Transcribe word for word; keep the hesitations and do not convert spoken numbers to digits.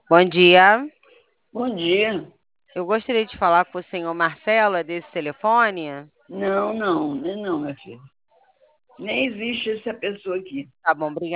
Bom dia. Bom dia. Eu gostaria de falar com o senhor Marcelo, é desse telefone? Não, não, não é não, minha filha. Nem existe essa pessoa aqui. Tá bom, obrigada.